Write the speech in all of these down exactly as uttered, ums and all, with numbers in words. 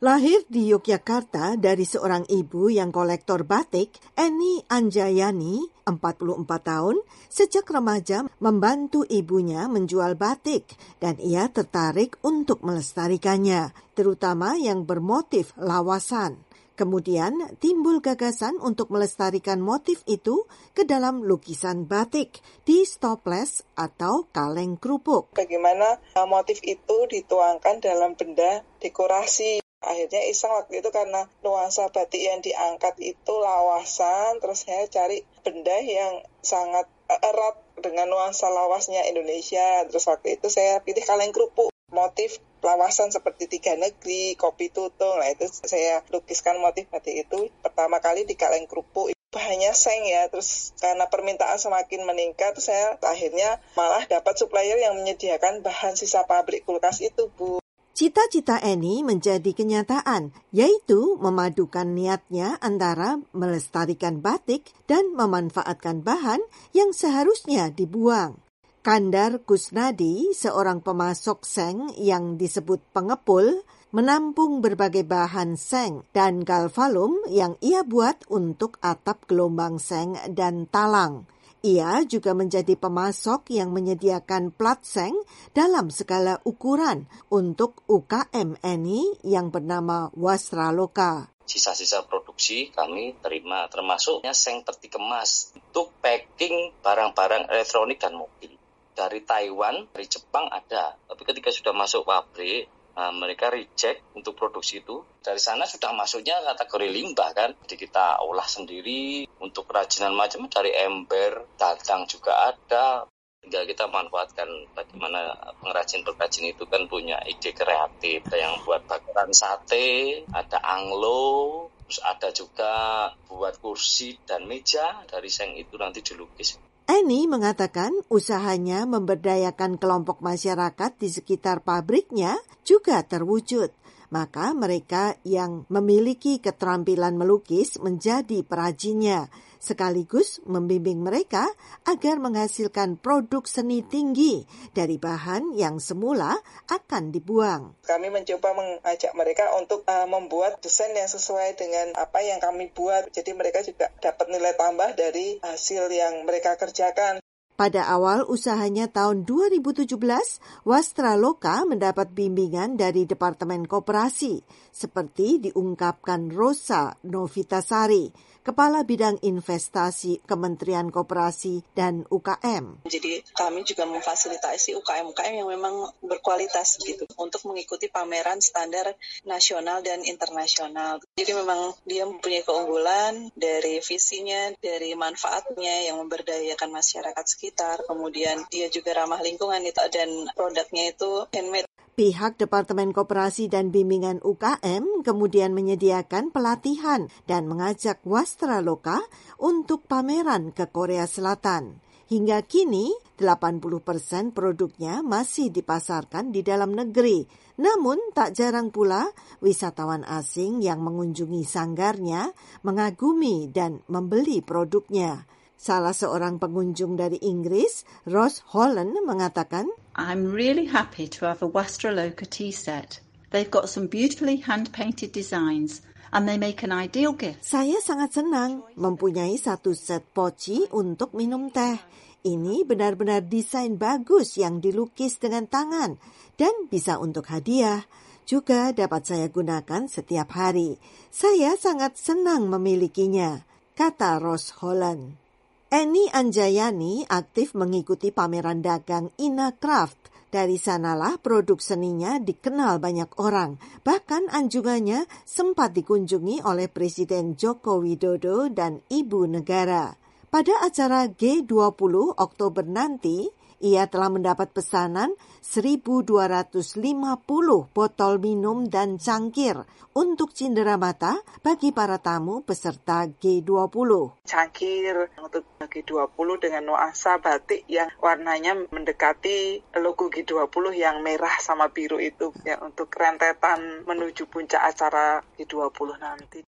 Lahir di Yogyakarta dari seorang ibu yang kolektor batik, Eni Anjayani, empat puluh empat tahun, sejak remaja membantu ibunya menjual batik dan ia tertarik untuk melestarikannya, terutama yang bermotif lawasan. Kemudian timbul gagasan untuk melestarikan motif itu ke dalam lukisan batik di stoples atau kaleng kerupuk. Bagaimana motif itu dituangkan dalam benda dekorasi. Akhirnya iseng waktu itu karena nuansa batik yang diangkat itu lawasan, terus saya cari benda yang sangat erat dengan nuansa lawasnya Indonesia. Terus waktu itu saya pilih kaleng kerupuk, motif lawasan seperti tiga negeri, kopi tutung. Nah itu saya lukiskan motif batik itu pertama kali di kaleng kerupuk. Bahannya seng ya, terus karena permintaan semakin meningkat, saya akhirnya malah dapat supplier yang menyediakan bahan sisa pabrik kulkas itu, Bu. Cita-cita Eni menjadi kenyataan, yaitu memadukan niatnya antara melestarikan batik dan memanfaatkan bahan yang seharusnya dibuang. Kandar Kusnadi, seorang pemasok seng yang disebut pengepul, menampung berbagai bahan seng dan galvalum yang ia buat untuk atap gelombang seng dan talang. Ia juga menjadi pemasok yang menyediakan plat seng dalam segala ukuran untuk U K M Eni yang bernama Wastraloka. Sisa-sisa produksi kami terima, termasuknya seng peti kemas untuk packing barang-barang elektronik dan mobil. Dari Taiwan, dari Jepang ada, tapi ketika sudah masuk pabrik, nah, mereka reject untuk produksi itu. Dari sana sudah masuknya kategori limbah kan. Jadi kita olah sendiri untuk kerajinan macam dari ember, dadang juga ada. Tinggal kita manfaatkan bagaimana pengrajin-pengrajin itu kan punya ide kreatif. Ada yang buat bakaran sate, ada anglo, terus ada juga buat kursi dan meja dari seng itu nanti dilukis. Eni mengatakan usahanya memberdayakan kelompok masyarakat di sekitar pabriknya juga terwujud. Maka mereka yang memiliki keterampilan melukis menjadi perajinnya, sekaligus membimbing mereka agar menghasilkan produk seni tinggi dari bahan yang semula akan dibuang. Kami mencoba mengajak mereka untuk uh, membuat desain yang sesuai dengan apa yang kami buat. Jadi mereka juga dapat nilai tambah dari hasil yang mereka kerjakan. Pada awal usahanya tahun dua ribu tujuh belas, Wastraloka mendapat bimbingan dari Departemen Koperasi, seperti diungkapkan Rosa Novitasari, Kepala Bidang Investasi Kementerian Koperasi dan U K M. Jadi kami juga memfasilitasi U K M-U K M yang memang berkualitas gitu untuk mengikuti pameran standar nasional dan internasional. Jadi memang dia mempunyai keunggulan dari visinya, dari manfaatnya yang memberdayakan masyarakat sekitar. Kemudian dia juga ramah lingkungan itu dan produknya itu handmade. Pihak Departemen Koperasi dan Bimbingan U K M kemudian menyediakan pelatihan dan mengajak Wastraloka untuk pameran ke Korea Selatan. Hingga kini, delapan puluh persen produknya masih dipasarkan di dalam negeri. Namun, tak jarang pula wisatawan asing yang mengunjungi sanggarnya mengagumi dan membeli produknya. Salah seorang pengunjung dari Inggris, Rose Holland, mengatakan, I'm really happy to have a Wastraloka tea set. They've got some beautifully hand-painted designs and they make an ideal gift. Saya sangat senang mempunyai satu set poci untuk minum teh. Ini benar-benar desain bagus yang dilukis dengan tangan dan bisa untuk hadiah. Juga dapat saya gunakan setiap hari. Saya sangat senang memilikinya, kata Rose Holland. Eni Anjayani aktif mengikuti pameran dagang Ina Craft. Dari sanalah produk seninya dikenal banyak orang. Bahkan anjungannya sempat dikunjungi oleh Presiden Joko Widodo dan Ibu Negara. Pada acara G dua puluh Oktober nanti, ia telah mendapat pesanan seribu dua ratus lima puluh botol minum dan cangkir untuk cindera mata bagi para tamu peserta G dua puluh. Cangkir untuk G dua puluh dengan nuansa batik yang warnanya mendekati logo G dua puluh yang merah sama biru itu ya untuk rentetan menuju puncak acara G dua puluh nanti.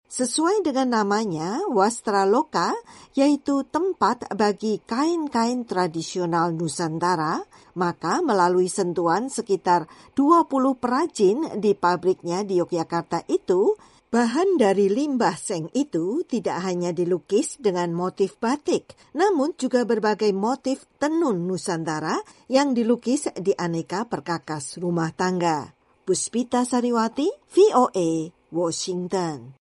Sesuai dengan namanya, Wastraloka, yaitu tempat bagi kain-kain tradisional Nusantara, maka melalui sentuhan sekitar dua puluh perajin di pabriknya di Yogyakarta itu, bahan dari limbah seng itu tidak hanya dilukis dengan motif batik, namun juga berbagai motif tenun Nusantara yang dilukis di aneka perkakas rumah tangga. Puspita Sariwati, V O A, Washington.